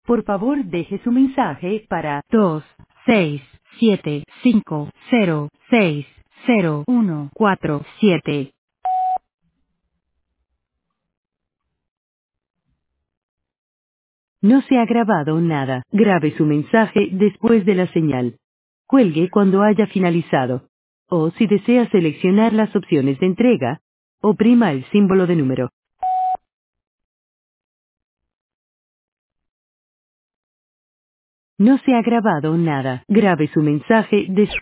Por favor, deje su mensaje para 26750600147. No se ha grabado nada. Grabe su mensaje después de la señal. Cuelgue cuando haya finalizado. O si desea seleccionar las opciones de entrega, oprima el símbolo de número. No se ha grabado nada. Grabe su mensaje después